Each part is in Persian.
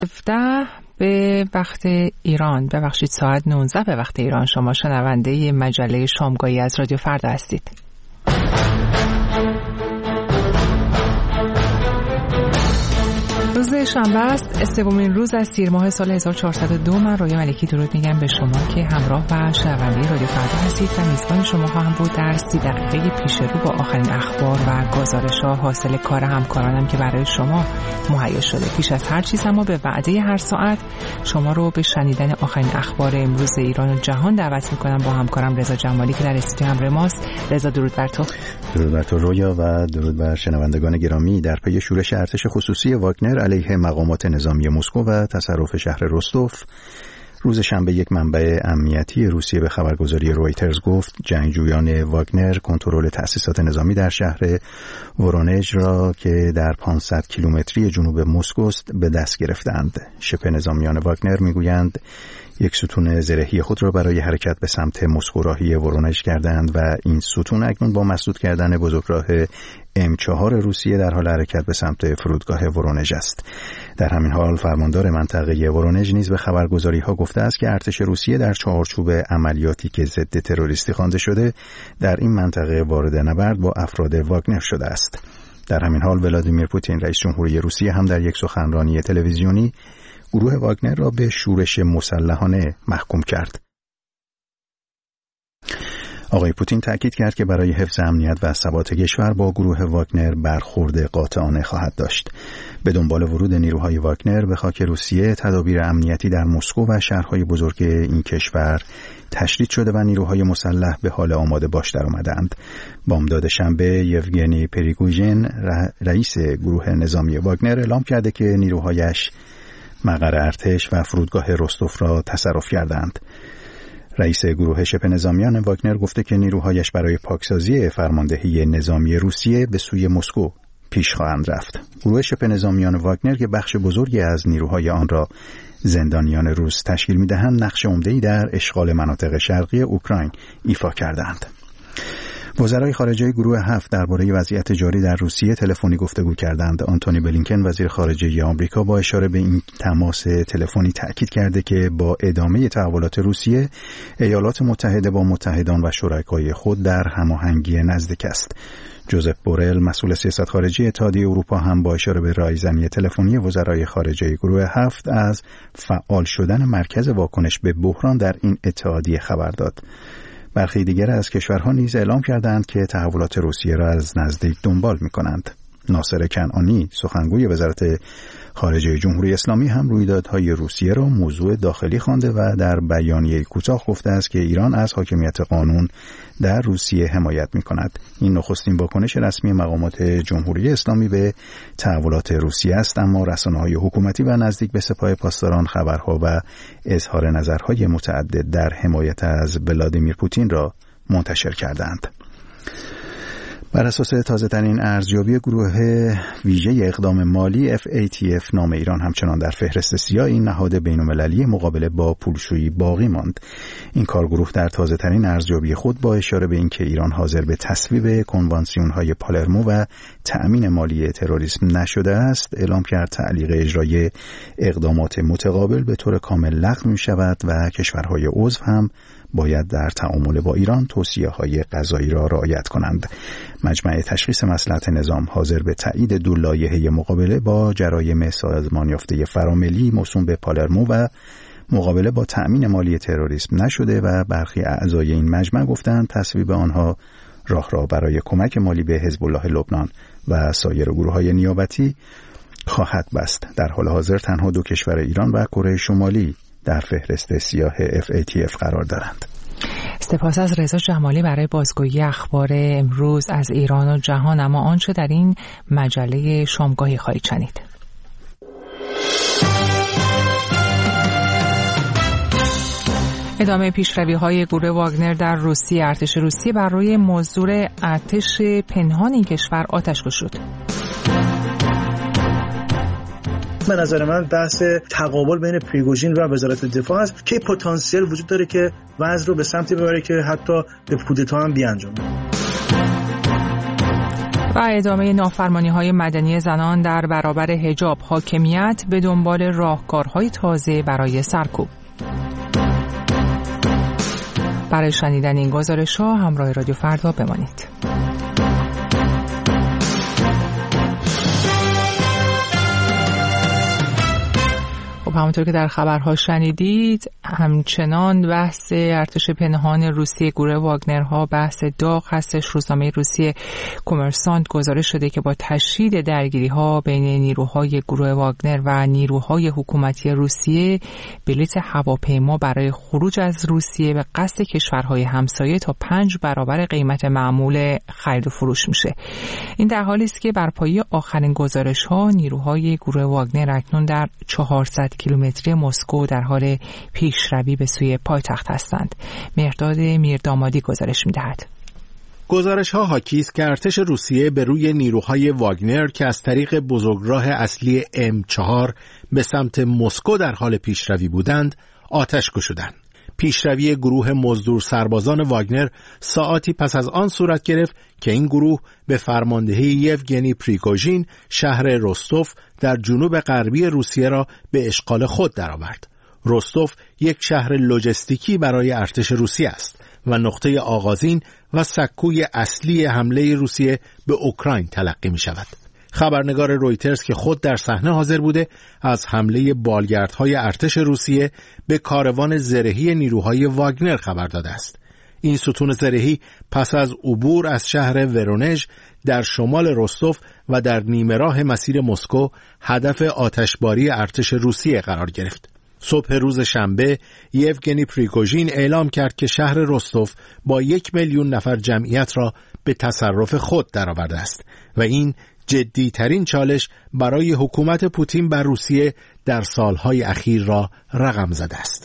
17 به وقت ایران، ببخشید ساعت 19 به وقت ایران، شما شنونده مجله شامگاهی از رادیو فردا هستید. روز شنبه است، سومین روز از تیر ماه سال 1402. من رویا ملکی درود میگم به شما که همراه و شنونده رادیو فردا هستید و میزبان شما خواهم بود در 30 دقیقه پیش رو با آخرین اخبار و گزارش‌ها حاصل کار همکارانم که برای شما مهیا شده. پیش از هر چیز اما به وعده هر ساعت شما رو به شنیدن آخرین اخبار امروز ایران و جهان دعوت میکنم با همکارم رضا جمالی که در استودیو همراه ماست. رضا درود بر تو. درود بر تو رویا و درود بر شنوندگان گرامی. در پی شورش ارتش خصوصی واگنر علیه مقامات نظامی مسکو و تصرف شهر رستوف، روز شنبه یک منبع امنیتی روسیه به خبرگزاری رویترز گفت جنگجویان واگنر کنترل تأسیسات نظامی در شهر ورونژ را که در 500 کیلومتری جنوب مسکو است به دست گرفتند. شبه نظامیان واگنر میگویند یک ستون زرهی خود را برای حرکت به سمت مسکو راهی ورونژ کردند و این ستون اکنون با مسدود کردن بزرگراه M4 روسیه در حال حرکت به سمت فرودگاه ورونژ است. در همین حال فرماندار منطقه ورونژ نیز به خبرگزاری‌ها گفته است که ارتش روسیه در چارچوب عملیاتی که ضد تروریستی خوانده شده در این منطقه وارد نبرد با افراد واگنر شده است. در همین حال ولادیمیر پوتین رئیس جمهوری روسیه هم در یک سخنرانی تلویزیونی گروه واگنر را به شورش مسلحانه محکوم کرد. آقای پوتین تأکید کرد که برای حفظ امنیت و ثبات کشور با گروه واگنر برخورد قاطعانه خواهد داشت. به دنبال ورود نیروهای واگنر به خاک روسیه، تدابیر امنیتی در مسکو و شهرهای بزرگ این کشور تشدید شده و نیروهای مسلح به حال آماده باش در آمدند. بامداد شنبه یوگنی پریگوژین رئیس گروه نظامی واگنر اعلام کرده که نیروهایش مقر ارتش و فرودگاه رستوف را تصرف کردند. رئیس گروه شبه نظامیان واگنر گفته که نیروهایش برای پاکسازی فرماندهی نظامی روسیه به سوی مسکو پیش خواهند رفت. گروه شبه نظامیان واگنر که بخش بزرگی از نیروهای آن را زندانیان روس تشکیل می‌دهند، نقش عمده‌ای در اشغال مناطق شرقی اوکراین ایفا کردند. وزرای خارجه گروه 7 درباره وضعیت جاری در روسیه تلفنی گفتگو کردند. آنتونی بلینکن وزیر خارجه آمریکا با اشاره به این تماس تلفنی تأکید کرده که با ادامه تحولات روسیه، ایالات متحده با متحدان و شرکای خود در هماهنگی نزدیک است. جوزف بورل مسئول سیاست خارجی اتحادیه اروپا هم با اشاره به رایزنی تلفنی وزرای خارجه گروه 7 از فعال شدن مرکز واکنش به بحران در این اتحادیه خبر داد. برخی دیگر از کشورها نیز اعلام کردند که تحولات روسیه را از نزدیک دنبال می‌کنند. ناصر کنعانی سخنگوی وزارت خارجه جمهوری اسلامی هم رویدادهای روسیه را موضوع داخلی خوانده و در بیانیه کوتاه گفته است که ایران از حاکمیت قانون در روسیه حمایت می‌کند. این نخستین واکنش رسمی مقامات جمهوری اسلامی به تحولات روسیه است، اما رسانه‌های حکومتی و نزدیک به سپاه پاسداران خبرها و اظهار نظرهای متعدد در حمایت از ولادیمیر پوتین را منتشر کردند. بر اساس تازه‌ترین ارزیابی گروه ویژه اقدام مالی FATF، نام ایران همچنان در فهرست سیاه این نهاد بین‌المللی مقابله با پولشویی باقی ماند. این کارگروه در تازه‌ترین ارزیابی خود با اشاره به اینکه ایران حاضر به تصویب کنوانسیون‌های پالرمو و تأمین مالی تروریسم نشده است، اعلام کرد تعلیق اجرای اقدامات متقابل به طور کامل لغو می‌شود و کشورهای عضو هم باید در تعامل با ایران توصیه‌های قضایی را رعایت کنند. مجمع تشخیص مصلحت نظام حاضر به تایید دو لایحه مقابله با جرایم سازمان یافته فراملی موسوم به پالرمو و مقابله با تأمین مالی تروریسم نشده و برخی اعضای این مجمع گفتند تصویب آنها راه را برای کمک مالی به حزب الله لبنان و سایر گروه‌های نیابتی خواهد بست. در حال حاضر تنها دو کشور ایران و کره شمالی در فهرست سیاه FATF قرار دارند. سپاس از رضا جمالی برای بازگویی اخبار امروز از ایران و جهان. اما آنچه در این مجله شامگاهی خواهید شنید. ادامه پیشروی‌های گروه واگنر در روسیه. ارتش روسیه بر روی موضوع ارتش پنهان این کشور آتش گشود. به نظر من بحث تقابل بین پریگوژین و وزارت دفاع است که پتانسیل وجود داره که وضع رو به سمتی ببره که حتی به کودتا هم بیانجامه. و ادامه نافرمانی‌های مدنی زنان در برابر حجاب، حاکمیت به دنبال راهکارهای تازه برای سرکوب. برای شنیدن این گزارش‌ها همراه رادیو فردا بمانید. همونطور که در خبرها شنیدید، همچنان بحث ارتش پنهان روسیه گروه واگنرها بحث داغ هستش. روزنامه روسیه کومرسانت گزارش شده که با تشدید درگیری‌ها بین نیروهای گروه واگنر و نیروهای حکومتی روسیه، بلیط هواپیما برای خروج از روسیه به قصد کشورهای همسایه تا 5 برابر قیمت معمول خرید و فروش میشه. این در حالی است که بر پایه آخرین گزارش‌ها نیروهای گروه واگنر اکنون در 400 کیلومتری مسکو در حال پیشروی به سوی پایتخت هستند. مهرداد میردامادی گزارش می‌دهد. گزارش‌ها حاکی است که ارتش روسیه به روی نیروهای واگنر که از طریق بزرگراه اصلی M4 به سمت مسکو در حال پیشروی بودند، آتش گشودند. پیشروی گروه مزدور سربازان واگنر ساعاتی پس از آن صورت گرفت که این گروه به فرماندهی یوگنی پریگوژین شهر رستوف در جنوب غربی روسیه را به اشغال خود درآورد. رستوف یک شهر لوجستیکی برای ارتش روسیه است و نقطه آغازین و سکوی اصلی حمله روسیه به اوکراین تلقی می شود. خبرنگار رویترز که خود در صحنه حاضر بوده از حمله بالگردهای ارتش روسیه به کاروان زرهی نیروهای واگنر خبر داده است. این ستون زرهی پس از عبور از شهر ورونژ در شمال رستوف و در نیمه راه مسیر مسکو هدف آتشباری ارتش روسیه قرار گرفت. صبح روز شنبه یوگنی پریگوژین اعلام کرد که شهر رستوف با 1 میلیون نفر جمعیت را به تصرف خود درآورده است و این جدی ترین چالش برای حکومت پوتین بر روسیه در سالهای اخیر را رقم زده است.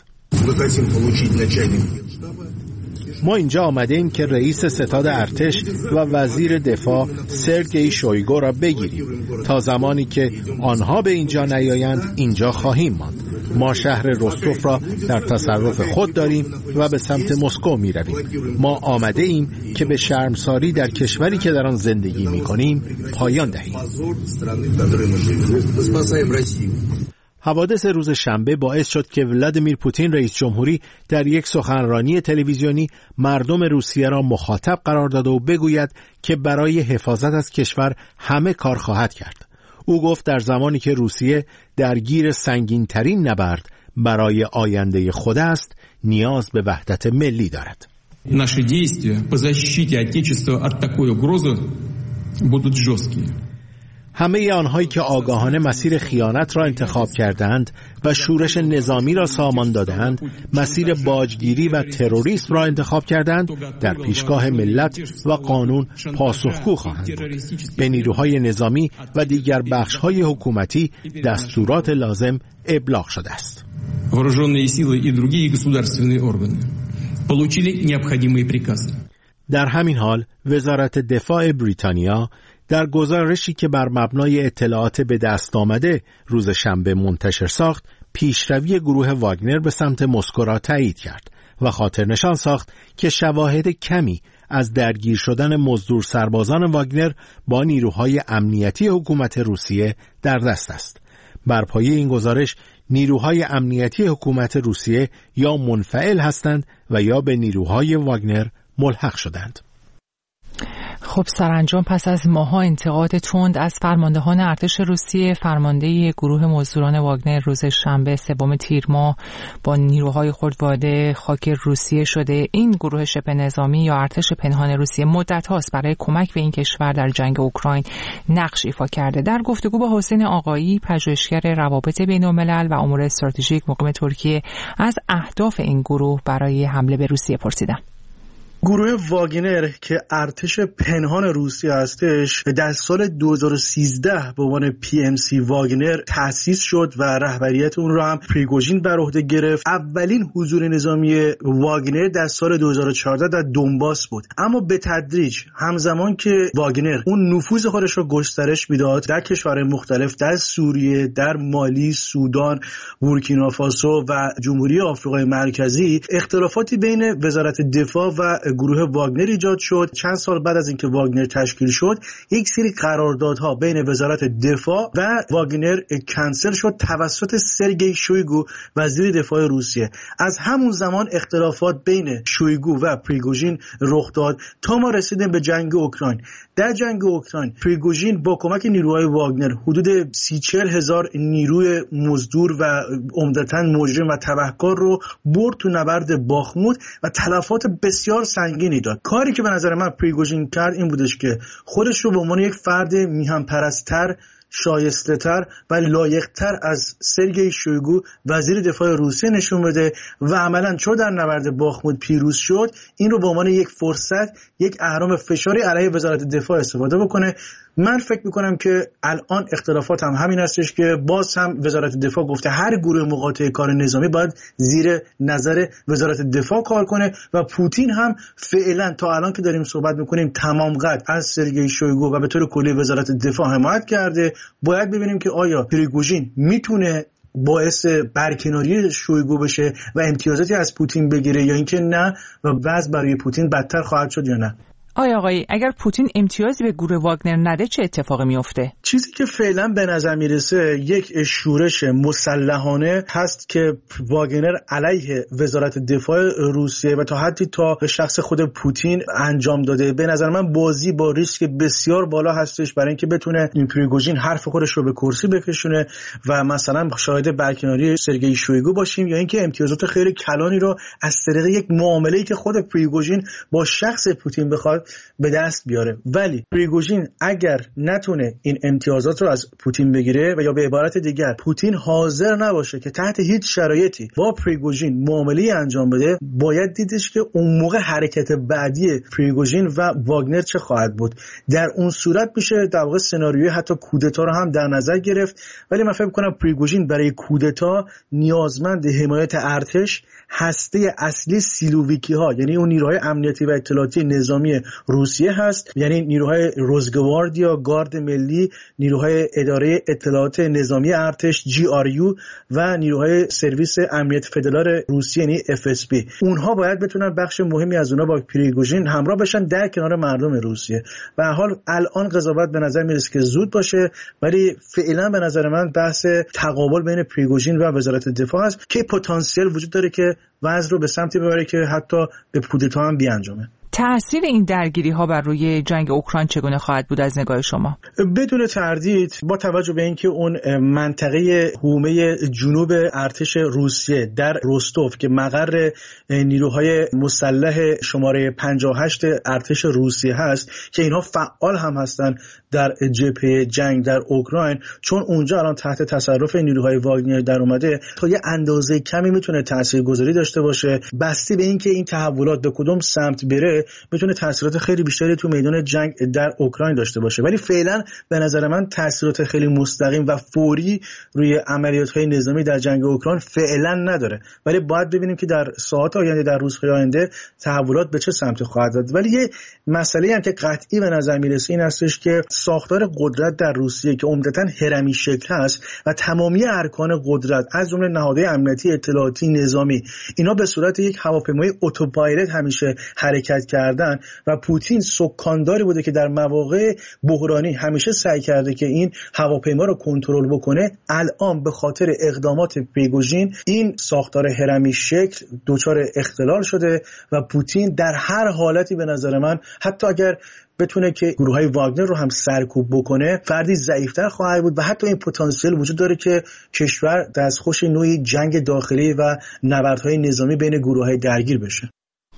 ما اینجا آمده ایم که رئیس ستاد ارتش و وزیر دفاع سرگئی شویگو را بگیریم. تا زمانی که آنها به اینجا نیایند اینجا خواهیم ماند. ما شهر رستوف را در تصرف خود داریم و به سمت مسکو می رویم. ما آمده ایم که به شرمساری در کشوری که در آن زندگی می کنیم پایان دهیم. حوادث روز شنبه باعث شد که ولادیمیر پوتین رئیس جمهوری در یک سخنرانی تلویزیونی مردم روسیه را مخاطب قرار داد و بگوید که برای حفاظت از کشور همه کار خواهد کرد. او گفت در زمانی که روسیه درگیر سنگین‌ترین نبرد برای آینده خود است، نیاز به وحدت ملی دارد. Наши действия по защите отечества от такой угрозы будут жесткие. همه آنهایی که آگاهانه مسیر خیانت را انتخاب کردند و شورش نظامی را سامان دادند، مسیر باجگیری و تروریسم را انتخاب کردند، در پیشگاه ملت و قانون پاسخگو خواهند بود. به نیروهای نظامی و دیگر بخش‌های حکومتی دستورات لازم ابلاغ شده است. Вооруженные силы и другие государственные органы получили необходимые приказы. در همین حال وزارت دفاع بریتانیا در گزارشی که بر مبنای اطلاعات به دست آمده روز شنبه منتشر ساخت، پیشروی گروه واگنر به سمت مسکو را تایید کرد و خاطر نشان ساخت که شواهد کمی از درگیر شدن مزدور سربازان واگنر با نیروهای امنیتی حکومت روسیه در دست است. بر پایه این گزارش نیروهای امنیتی حکومت روسیه یا منفعل هستند و یا به نیروهای واگنر ملحق شدند. خب سرانجام پس از ماه‌ها انتقاد تند از فرماندهان ارتش روسیه، فرمانده گروه مزدوران واگنر روز شنبه 3 تیر ماه با نیروهای خود وارد خاک روسیه شده. این گروه شبه نظامی یا ارتش پنهان روسیه مدت هاست برای کمک به این کشور در جنگ اوکراین نقش ایفا کرده. در گفتگو با حسین آقایی، پژوهشگر روابط بین‌الملل و امور استراتژیک مقیم ترکیه، از اهداف این گروه برای حمله به روسیه پرسیدم. گروه واگنر که ارتش پنهان روسیه هستش در سال 2013 به عنوان PMC واگنر تأسیس شد و رهبریت اون را هم پریگوژین بر عهده گرفت. اولین حضور نظامی واگنر در سال 2014 در دونباس بود، اما به تدریج همزمان که واگنر اون نفوذ خودش را گسترش میداد در کشورهای مختلف، در سوریه، در مالی، سودان، بورکینافاسو و جمهوری آفریقای مرکزی، اختلافاتی بین وزارت دفاع و گروه واگنر ایجاد شد. چند سال بعد از اینکه واگنر تشکیل شد، یک سری قراردادها بین وزارت دفاع و واگنر کنسل شد توسط سرگئی شویگو وزیر دفاع روسیه. از همون زمان اختلافات بین شویگو و پریگوژین رخ داد تا ما رسیدیم به جنگ اوکراین. در جنگ اوکراین پریگوژین با کمک نیروهای واگنر حدود 30-40 هزار نیروی مزدور و عمدتاً مجرم و تبهکار رو برد تو نبرد باخموت و تلفات بسیار سنگینی داد. کاری که به نظر من پریگوژین کرد این بودش که خودش رو به عنوان یک فرد میهن‌پرست‌تر، شایسته‌تر و لایق‌تر از سرگئی شویگو وزیر دفاع روسیه نشون بده و عملاً چون در نبرد باخموت پیروز شد، این رو به عنوان یک فرصت، یک اهرم فشاری علیه وزارت دفاع استفاده بکنه. من فکر میکنم که الان اختلافات هم همین هستش که باز هم وزارت دفاع گفته هر گروه مقاطع کار نظامی باید زیر نظر وزارت دفاع کار کنه و پوتین هم فعلا تا الان که داریم صحبت میکنیم تمام قد از سرگئی شویگو و به طور کلی وزارت دفاع حمایت کرده. باید ببینیم که آیا پریگوژین میتونه باعث برکناری شویگو بشه و امتیازاتی از پوتین بگیره یا اینکه نه و وضع برای پوتین بدتر خواهد شد یا نه. آیا آقایی اگر پوتین امتیازی به گروه واگنر نده چه اتفاقی میفته؟ چیزی که فعلا به نظر میرسه یک شورش مسلحانه هست که واگنر علیه وزارت دفاع روسیه و تا حدی تا شخص خود پوتین انجام داده. به نظر من بازی با ریسک بسیار بالا هستش برای اینکه بتونه این پریگوژین حرف خودش رو به کرسی بکشونه و مثلا شاهد برکناری سرگئی شویگو باشیم یا اینکه امتیازات خیلی کلانی رو از طریق یک معامله‌ای که خود پریگوژین با شخص پوتین بخواد به دست بیاره. ولی پریگوژین اگر نتونه این امتیازات رو از پوتین بگیره و یا به عبارت دیگر پوتین حاضر نباشه که تحت هیچ شرایطی با پریگوژین معامله انجام بده، باید دیدش که اون موقع حرکت بعدی پریگوژین و واگنر چه خواهد بود. در اون صورت میشه در واقع سناریوی حتی کودتا رو هم در نظر گرفت. ولی من فکر می‌کنم پریگوژین برای کودتا نیازمند حمایت ارتش، هسته اصلی سیلوویکی ها یعنی اون نیروهای امنیتی و اطلاعاتی نظامی روسیه هست، یعنی نیروهای روزگواردیا، گارد ملی، نیروهای اداره اطلاعات نظامی ارتش GRU و نیروهای سرویس امنیت فدرال روسیه یعنی FSB. اونها باید بتونن بخش مهمی از اونها با پریگوژین همراه بشن در کنار مردم روسیه. به هر حال الان قضاوت به نظر میرسه که زود باشه، ولی فعلا به نظر من بحث تقابل بین پریگوژین و وزارت دفاع است که پتانسیل وجود داره که وضع رو به سمتی ببره که حتی به کودتا هم بیانجامه. تأثیر این درگیری ها بر روی جنگ اوکراین چگونه خواهد بود از نگاه شما؟ بدون تردید با توجه به اینکه اون منطقه حومه جنوب ارتش روسیه در رستوف که مقر نیروهای مسلح شماره 58 ارتش روسیه هست که اینها فعال هم هستن در جبهه جنگ در اوکراین، چون اونجا الان تحت تصرف نیروهای واگنر در اومده، تا یه اندازه کمی میتونه تاثیرگذاری داشته باشه. بسته به اینکه این تحولات به کدوم سمت بره میتونه تاثیرات خیلی بیشتری تو میدان جنگ در اوکراین داشته باشه. ولی فعلا به نظر من تاثیرات خیلی مستقیم و فوری روی عملیات‌های نظامی در جنگ اوکراین فعلا نداره، ولی باید ببینیم که در ساعات آینده، در روزهای آینده تحولات به چه سمتی خواهد رفت. ولی یه مسئله هم که قطعی به نظر میرسه این هستش که ساختار قدرت در روسیه که عمدتاً هرمی شکل هست و تمامی ارکان قدرت از جمله نهادهای امنیتی، اطلاعاتی، نظامی، اینا به صورت یک هواپیمای اتوپایلوت همیشه حرکت کردن و پوتین سکانداری بوده که در مواقع بحرانی همیشه سعی کرده که این هواپیما رو کنترل بکنه. الان به خاطر اقدامات پریگوژین این ساختار هرمی شکل دچار اختلال شده و پوتین در هر حالتی به نظر من حتی اگر بتونه که گروه‌های واگنر رو هم سرکوب بکنه، فردی ضعیف‌تر خواهد بود و حتی این پتانسیل وجود داره که کشور دستخوش نوعی جنگ داخلی و نبردهای نظامی بین گروه‌های درگیر بشه.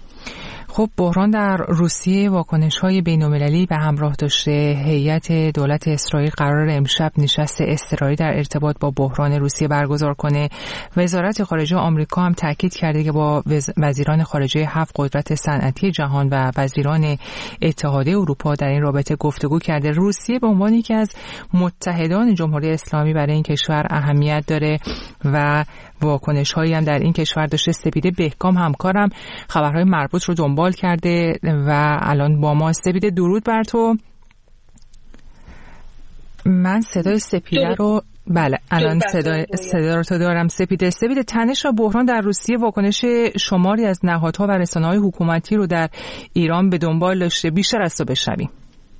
خب بحران در روسیه واکنش‌های بین‌المللی به همراه داشته. هیئت دولت اسرائیل قرار امشب نشست اضطراری در ارتباط با بحران روسیه برگزار کنه. وزارت خارجه آمریکا هم تاکید کرده که با وزیران خارجه 7 قدرت صنعتی جهان و وزیران اتحادیه اروپا در این رابطه گفتگو کرده. روسیه به عنوان یکی از متحدان جمهوری اسلامی برای این کشور اهمیت داره و واکنش‌هایی هم در این کشور داشته. سپیده بهکام همکارم خبرهای مربوط رو دنبال کرده و الان با ما. سپیده درود بر تو. من صدای سپیده رو بله الان صدا رو دارم. سپیده تنش و بحران در روسیه واکنش شماری از نهادها و رسانه‌های حکومتی رو در ایران به دنبال داشته. بیشتر از تو بشنویم.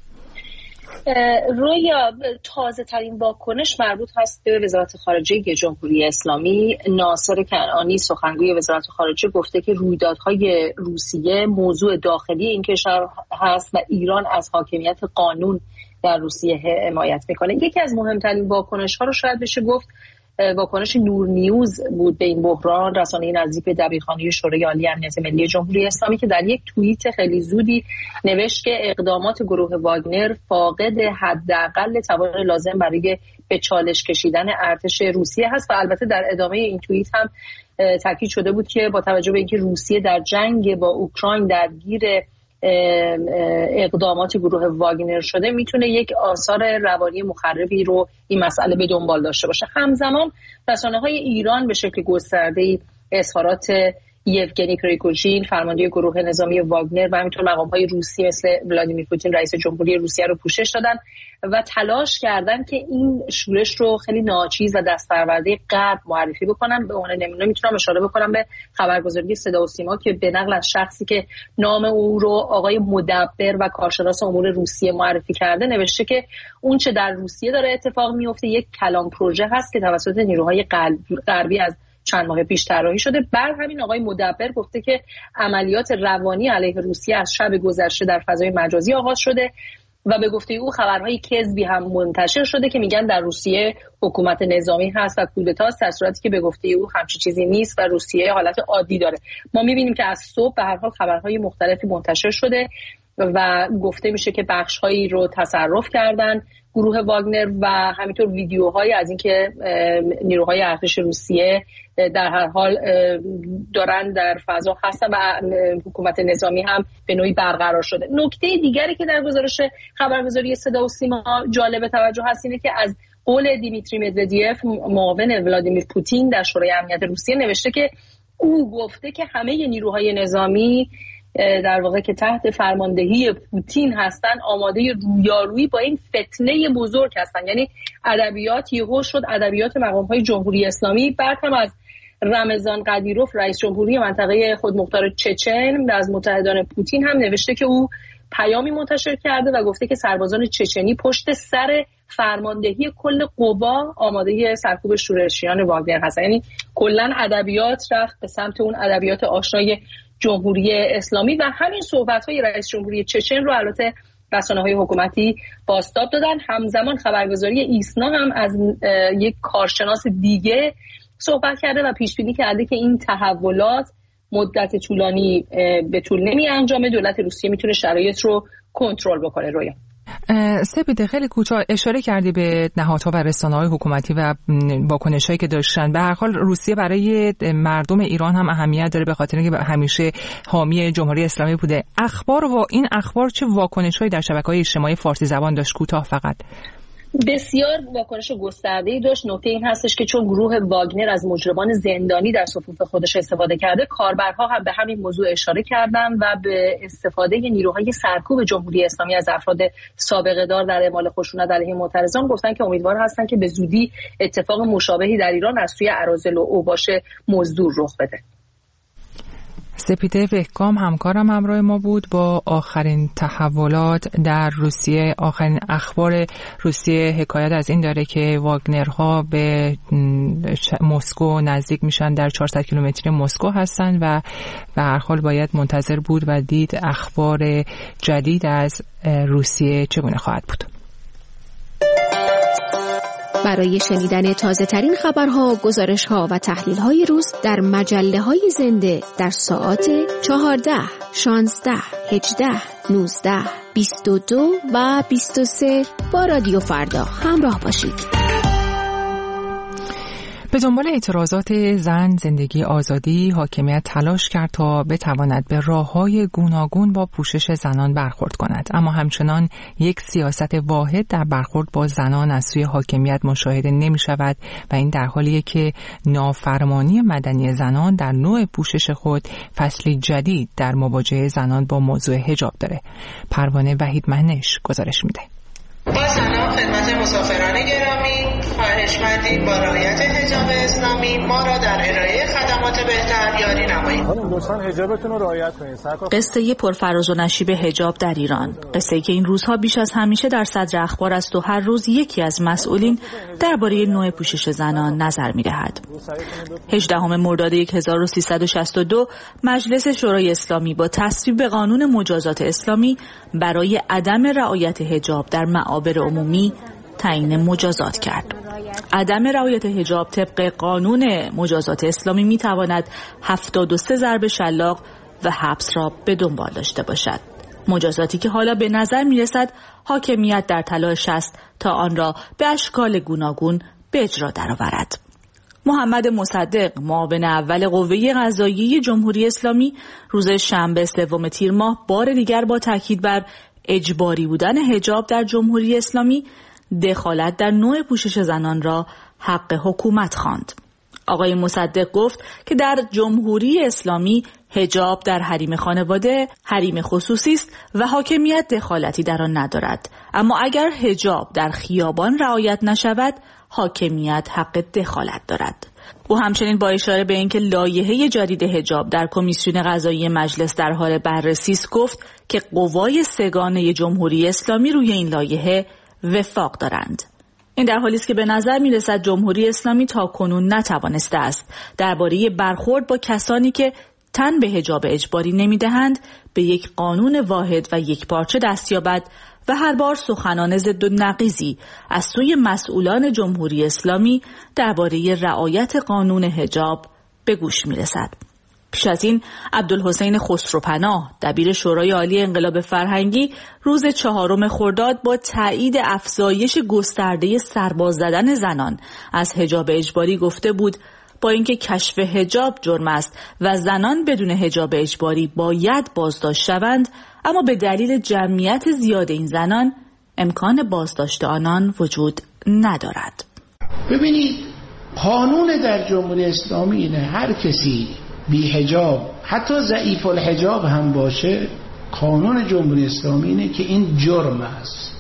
رویا تازه ترین واکنش مربوط هست به وزارت خارجه جمهوری اسلامی. ناصر کنعانی سخنگوی وزارت خارجه گفته که رویدادهای روسیه موضوع داخلی این کشور هست و ایران از حاکمیت قانون در روسیه حمایت میکنه. یکی از مهمترین واکنش‌ها رو شاید بشه گفت واکنش نور نیوز بود به این بحران، رسانه نزدیک به دبیرخانه شورای عالی امنیت ملی جمهوری اسلامی که در یک توییت خیلی زودی نوشت که اقدامات گروه واگنر فاقد حداقل توان لازم برای به چالش کشیدن ارتش روسیه هست و البته در ادامه این توییت هم تاکید شده بود که با توجه به اینکه روسیه در جنگ با اوکراین درگیر اقدامات گروه واگنر شده میتونه یک آثار روانی مخربی رو این مسئله به دنبال داشته باشه. همزمان رسانه‌های ایران به شکل گسترده‌ای اظهارات یوگنی پریگوژین فرمانده گروه نظامی واگنر و همینطور مقام‌های روسی مثل ولادیمیر پوتین رئیس جمهوری روسیه رو پوشش دادن و تلاش کردن که این شورش رو خیلی ناچیز و دست‌پرورده غرب معرفی بکنن. به عنوان نمونه میتونم اشاره بکنم به خبرگزاری صدا و سیما که به نقل از شخصی که نام او رو آقای مدبر و کارشناس امور روسیه معرفی کرده نوشته که اون چه در روسیه داره اتفاق میفته یک کلان پروژه هست که توسط نیروهای غربی از چند ماه پیش طراحی شده. بر همین آقای مدبر گفته که عملیات روانی علیه روسیه از شب گذشته در فضای مجازی آغاز شده و به گفته او خبرهای کذبی هم منتشر شده که میگن در روسیه حکومت نظامی هست و کودتاست، در صورتی که به گفته او همچین چیزی نیست و روسیه حالت عادی داره. ما میبینیم که از صبح به هر حال خبرهای مختلفی منتشر شده و گفته میشه که بخش‌هایی رو تصرف کردن گروه واگنر و همینطور ویدیوهایی از اینکه نیروهای ارتش روسیه در هر حال دارن در فضا هستن و حکومت نظامی هم به نوعی برقرار شده. نکته دیگری که در گزارش خبرگزاری صدا و سیما جالب توجه هست اینه که از قول دیمیتری مدودیف معاون ولادیمیر پوتین در شورای امنیت روسیه نوشته که او گفته که همه نیروهای نظامی در واقع که تحت فرماندهی پوتین هستن آماده رویارویی با این فتنه بزرگ هستن. یعنی ادبیات یهو شد ادبیات مقام‌های جمهوری اسلامی. بعد هم از رمضان قدیروف رئیس جمهوری منطقه خودمختار چچن از متحدان پوتین هم نوشته که او پیامی منتشر کرده و گفته که سربازان چچنی پشت سر فرماندهی کل قوا آماده سرکوب شورشیان واگنر هستن. یعنی کلا ادبیات رفت به سمت اون ادبیات آشنای جمهوری اسلامی و همین صحبت‌های رئیس جمهوری چچن رو البته رسانه‌های حکومتی بازتاب دادن. همزمان خبرگزاری ایسنا هم از یک کارشناس دیگه صحبت کرده و پیش بینی کرده که این تحولات مدت طولانی به طول نمی انجامه. دولت روسیه میتونه شرایط رو کنترل بکنه. رویا سپیده خیلی کوتاه اشاره کردی به نهادها و رسانه‌های حکومتی و واکنش‌هایی که داشتن. به هر حال روسیه برای مردم ایران هم اهمیت داره به خاطر اینکه همیشه حامی جمهوری اسلامی بوده. این اخبار چه واکنش‌هایی در شبکه‌های اجتماعی فارسی زبان داشت؟ کوتاه فقط. بسیار واکنش گسترده‌ای داشت. نکته این هستش که چون گروه واگنر از مجرمان زندانی در صفوف خودش استفاده کرده، کاربرها هم به همین موضوع اشاره کردن و به استفاده نیروهای سرکوب جمهوری اسلامی از افراد سابقه دار در اعمال خشونت علیه معترضان گفتن که امیدوار هستن که به زودی اتفاق مشابهی در ایران از سوی اراذل و اوباش مزدور رخ بده. سپیده وهگام همکارم همراه ما بود با آخرین تحولات در روسیه. آخرین اخبار روسیه حکایت از این داره که واگنرها به مسکو نزدیک میشن، در 400 کیلومتری مسکو هستن و به هر حال باید منتظر بود و دید اخبار جدید از روسیه چگونه خواهد بود. برای شنیدن تازه ترین خبرها، گزارشها و تحلیل‌های روز در مجله‌های زنده در ساعات 14، 16، 18، 19، 22 و 23 با رادیو فردا همراه باشید. به دنبال اعتراضات زن، زندگی، آزادی، حاکمیت تلاش کرد تا بتواند به راه‌های گوناگون با پوشش زنان برخورد کند، اما همچنان یک سیاست واحد در برخورد با زنان از سوی حاکمیت مشاهده نمی‌شود و این در حالیه که نافرمانی مدنی زنان در نوع پوشش خود فصلی جدید در مواجهه زنان با موضوع حجاب داره. پروانه وحید منش گزارش میده. با سلام خدمت مسافران گرامی، خواهش دانشمندی با رعایت حجاب اسلامی ما را در ارائه خدمات بهتر یاری نمایید. لطفاً حجابتون رو رعایت کنید. قصه پرفراز و نشیب حجاب در ایران، قصه‌ای که این روزها بیش از همیشه در صدر اخبار است و هر روز یکی از مسئولین درباره نوع پوشش زنان نظر می‌دهد. 18 مرداد 1362 مجلس شورای اسلامی با تصویب قانون مجازات اسلامی برای عدم رعایت حجاب در معابر عمومی تعیین مجازات کرد. عدم رعایت حجاب طبق قانون مجازات اسلامی میتواند 73 ضرب شلاق و حبس را به دنبال داشته باشد. مجازاتی که حالا به نظر میرسد حاکمیت در تلاش است تا آن را به اشکال گوناگون به اجرا درآورد. محمد مصدق، معاون اول قوه قضاییه جمهوری اسلامی، روز شنبه 3 تیر ماه بار دیگر با تاکید بر اجباری بودن حجاب در جمهوری اسلامی دخالت در نوع پوشش زنان را حق حکومت خواند. آقای مصدق گفت که در جمهوری اسلامی حجاب در حریم خانواده حریم خصوصی است و حاکمیت دخالتی در آن ندارد، اما اگر حجاب در خیابان رعایت نشود حاکمیت حق دخالت دارد. او همچنین با اشاره به اینکه لایحه جدید حجاب در کمیسیون قضایی مجلس در حال بررسی است گفت که قوای سگانه جمهوری اسلامی روی این لایحه وفاق دارند. این در حالی است که به نظر می رسد جمهوری اسلامی تاکنون نتوانسته است درباره برخورد با کسانی که تن به حجاب اجباری نمی دهند به یک قانون واحد و یک پارچه دست یابد و هر بار سخنان ضد و نقیضی از سوی مسئولان جمهوری اسلامی درباره رعایت قانون حجاب به گوش می رسد. پیش از این عبدالحسین خسروپناه، دبیر شورای عالی انقلاب فرهنگی، روز 4 خرداد با تایید افزایش گسترده سرباز زدن زنان از حجاب اجباری گفته بود با اینکه کشف حجاب جرم است و زنان بدون حجاب اجباری باید بازداشت شوند، اما به دلیل جمعیت زیاد این زنان امکان بازداشت آنان وجود ندارد. ببینید، قانون در جمهوری اسلامی اینه هر کسی بی حجاب حتی ضعیف الحجاب هم باشه، قانون جمهوری اسلامی اینه که این جرم است،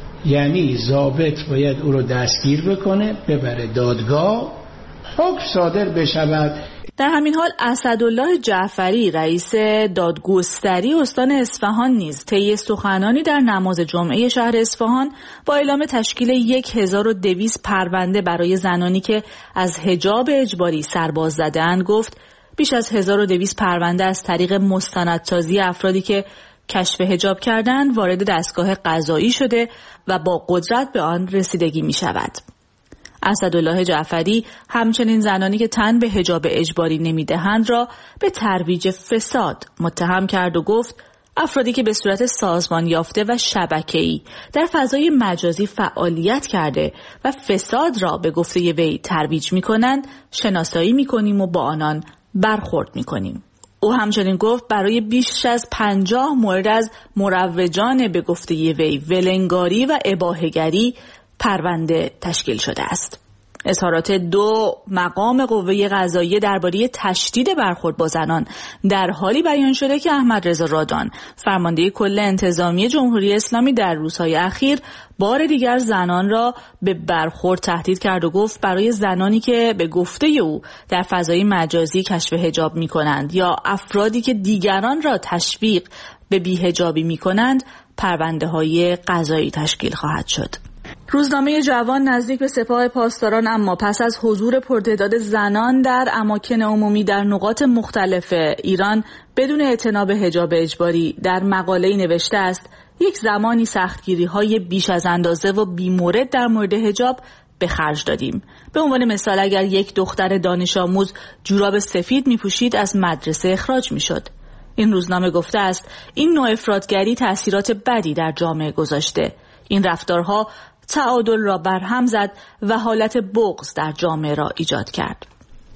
یعنی ضابط باید او رو دستگیر بکنه، ببره دادگاه، حکم صادر بشود. در همین حال اسدالله جعفری، رئیس دادگستری استان اصفهان نیز طی سخنانی در نماز جمعه شهر اصفهان با اعلام تشکیل 1200 پرونده برای زنانی که از حجاب اجباری سرباز زدند گفت بیش از 1200 پرونده از طریق مستندسازی افرادی که کشف حجاب کردند وارد دستگاه قضایی شده و با قدرت به آن رسیدگی می شود. اسدالله جعفری همچنین زنانی که تن به حجاب اجباری نمی دهند را به ترویج فساد متهم کرد و گفت افرادی که به صورت سازمان یافته و شبکه‌ای در فضای مجازی فعالیت کرده و فساد را به گفته وی ترویج می کنند شناسایی می کنیم و با آنان برخورد می کنیم. او همچنین گفت برای بیش از 50 مورد از مروجان به گفته وی ولنگاری و اباحه‌گری پرونده تشکیل شده است. اظهارات 2 مقام قوه قضاییه درباره تشدید برخورد با زنان در حالی بیان شده که احمد رضا رادان، فرمانده کل انتظامی جمهوری اسلامی، در روزهای اخیر بار دیگر زنان را به برخورد تهدید کرد و گفت برای زنانی که به گفته او در فضای مجازی کشف حجاب می کنند یا افرادی که دیگران را تشویق به بی‌حجابی می کنند پرونده های قضایی تشکیل خواهد شد. روزنامه جوان نزدیک به سپاه پاسداران اما پس از حضور پرتعداد زنان در اماکن عمومی در نقاط مختلف ایران بدون اعتنا به حجاب اجباری در مقاله‌ای نوشته است یک زمانی سختگیری‌های بیش از اندازه و بی‌مورد در مورد حجاب به خرج دادیم. به عنوان مثال اگر یک دختر دانش آموز جوراب سفید می‌پوشید از مدرسه اخراج می‌شد. این روزنامه گفته است این نوع افراطگری تأثیرات بدی در جامعه گذاشته. این رفتارها تعادل را برهم زد و حالت بغض در جامعه را ایجاد کرد.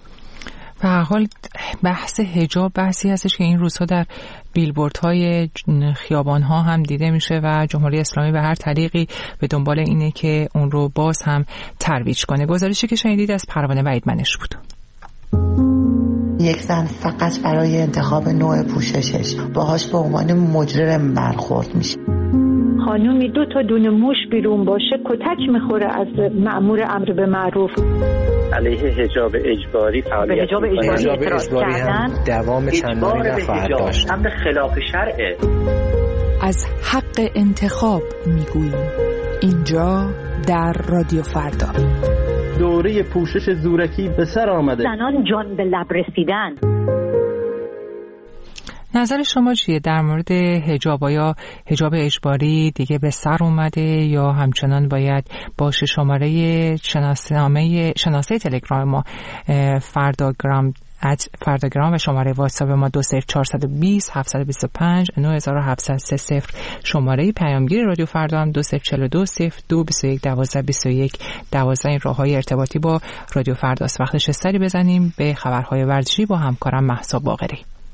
به هر حال بحث حجاب بحثی هستش که این روزها در بیلبوردهای خیابانها هم دیده میشه و جمهوری اسلامی به هر طریقی به دنبال اینه که اون رو باز هم ترویج کنه. گزارشی که شنیدید از پروانه وحید منش بود. یک زن فقط برای انتخاب نوع پوششش باهاش به عنوان مجرم برخورد میشه. خانومی 2 تا دونه موش بیرون باشه کتک میخوره از مأمور امر به معروف. علیه حجاب اجباری فعالیت حجاب اجباری هم دوام چندانی نخواهد داشت. امر خلاف شرعه. از حق انتخاب میگوییم اینجا در رادیو فردا. دوره پوشش زورکی به سر آمده. زنان جان به لب رسیدن. نظر شما چیه در مورد حجاب؟ آیا حجاب اجباری دیگه به سر اومده یا همچنان باید باشه؟ شماره شناسه تلگرام ما فرداگرام و شماره واتساپ ما 20420 725 9730. شماره پیامگیر رادیو فردا هم 2042 0221 1221 12. این راههای ارتباطی با رادیو فرداست. وقتش سری بزنیم به خبرهای ورزشی با همکارم مهسا باقری.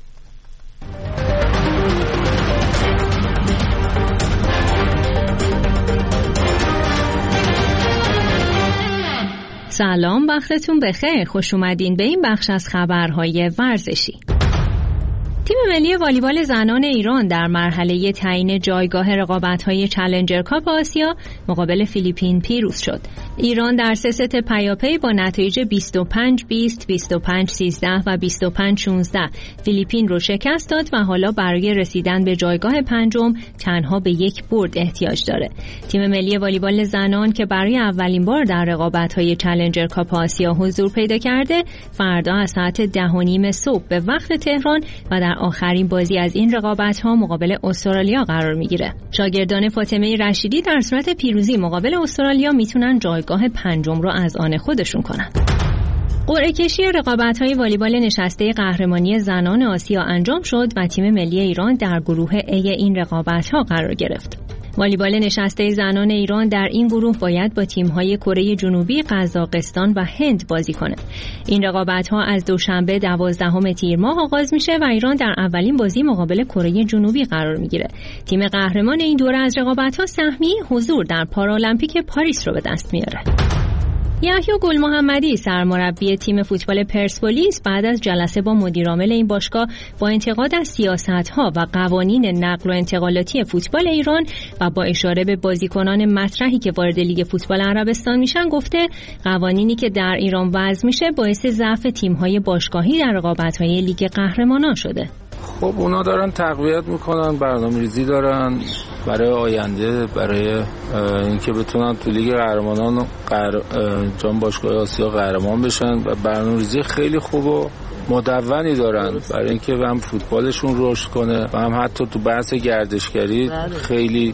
سلام، وقتتون بخیر. خوش اومدین به این بخش از خبرهای ورزشی. تیم ملی والیبال زنان ایران در مرحله تعیین جایگاه رقابت‌های چالنجر کاپ آسیا مقابل فیلیپین پیروز شد. ایران در 3 ست پیاپی با نتایج 25-20, 25-13 و 25-16 فیلیپین رو شکست داد و حالا برای رسیدن به جایگاه پنجم تنها به 1 برد احتیاج داره. تیم ملی والیبال زنان که برای اولین بار در رقابت‌های چالنجر کاپ آسیا حضور پیدا کرده، فردا از ساعت 10:30 صبح به وقت تهران و در آخرین بازی از این رقابت‌ها مقابل استرالیا قرار میگیره. شاگردان فاطمه رشیدی در صورت پیروزی مقابل استرالیا میتونن جایگاه پنجم رو از آن خودشون کنن. قرعه کشی رقابت‌های والیبال نشسته قهرمانی زنان آسیا انجام شد و تیم ملی ایران در گروه A این رقابت‌ها قرار گرفت. والیبال نشسته زنان ایران در این گروه باید با تیم‌های کره جنوبی، قزاقستان و هند بازی کنه. این رقابت‌ها از دوشنبه 12 تیر ماه آغاز میشه و ایران در اولین بازی مقابل کره جنوبی قرار میگیره. تیم قهرمان این دوره از رقابت‌ها سهمی حضور در پارالمپیک پاریس رو به دست میاره. یحیی گل محمدی سرمربی تیم فوتبال پرسپولیس بعد از جلسه با مدیرعامل این باشگاه با انتقاد از سیاست‌ها و قوانین نقل و انتقالاتی فوتبال ایران و با اشاره به بازیکنان مطرحی که وارد لیگ فوتبال عربستان میشن گفته قوانینی که در ایران وضع میشه باعث ضعف تیم‌های باشگاهی در رقابت‌های لیگ قهرمانان شده. خب اونا دارن تقویت میکنن، برنامه‌ریزی دارن برای آینده، برای اینکه بتونن تو لیگ قهرمانان جام باشگاه آسیا قهرمان بشن و برنامه‌ریزی خیلی خوب و مدونی دارن برای اینکه هم فوتبالشون رشد کنه و هم حتی تو بحث گردشگری خیلی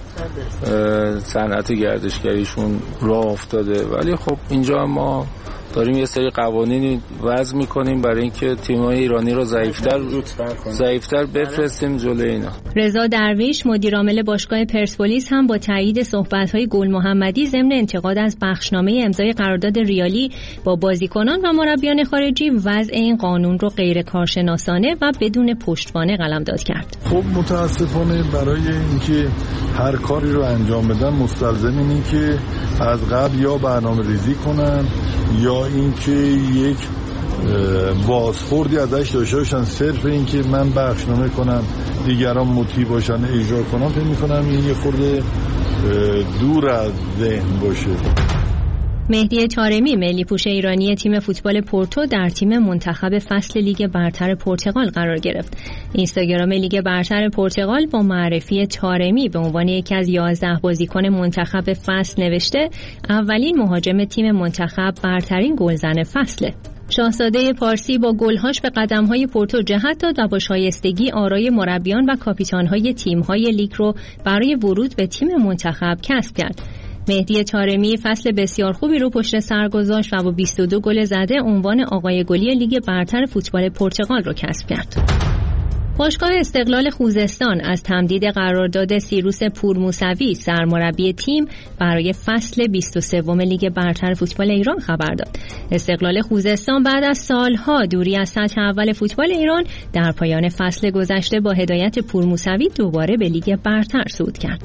صنعت گردشگریشون راه افتاده. ولی خب اینجا ما داریم یه سری قوانینی وضع میکنیم برای اینکه تیم‌های ایرانی رو ضعیف‌تر بفرستیم جلوی اینا. رضا درویش مدیرعامل باشگاه پرسپولیس هم با تایید صحبت‌های گل محمدی ضمن انتقاد از بخشنامه امضای قرارداد ریالی با بازیکنان و مربیان خارجی وضع این قانون رو غیر کارشناسانه و بدون پشتوانه قلمداد کرد. خب متاسفانه برای اینکه هر کاری رو انجام بدن مستلزم اینه که از قبل یا برنامه‌ریزی کنن یا اینکه یک بازخوردی ازش داشته باشن. صرف اینکه من بخشنامه کنم دیگران مطیع باشن اجرا کنم فکر می‌کنم این یه خورده دور از ذهن باشه. مهدی طارمی ملی پوش ایرانی تیم فوتبال پورتو در تیم منتخب فصل لیگ برتر پرتغال قرار گرفت. اینستاگرام لیگ برتر پرتغال با معرفی طارمی به عنوان یکی از 11 بازیکن منتخب فصل نوشته اولین مهاجم تیم منتخب برترین گلزن فصله. شاهزاده پارسی با گلهاش به قدم‌های پورتو جهت داد و با شایستگی آرای مربیان و کاپیتان‌های تیم‌های لیگ رو برای ورود به تیم منتخب کسب کرد. مهدی طارمی فصل بسیار خوبی رو پشت سر گذاشت و با 22 گل زده عنوان آقای گلی لیگ برتر فوتبال پرتغال رو کسب کرد. باشگاه استقلال خوزستان از تمدید قرارداد سیروس پورموسوی سرمربی تیم برای فصل 23 لیگ برتر فوتبال ایران خبر داد. استقلال خوزستان بعد از سالها دوری از سطح اول فوتبال ایران در پایان فصل گذشته با هدایت پورموسوی دوباره به لیگ برتر صعود کرد.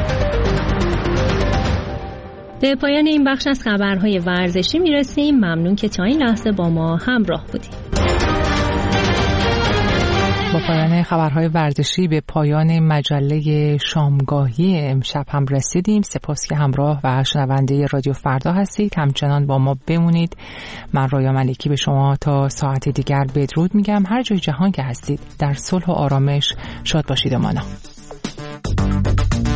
به پایان این بخش از خبرهای ورزشی میرسیم. ممنون که تا این لحظه با ما همراه بودید. با پایان خبرهای ورزشی به پایان مجله شامگاهی امشب هم رسیدیم. سپاس که همراه و شنونده رادیو فردا هستید. همچنان با ما بمونید. من رویا ملکی به شما تا ساعت دیگر بدرود میگم. هر جای جهان که هستید در صلح و آرامش شاد باشید و مانا.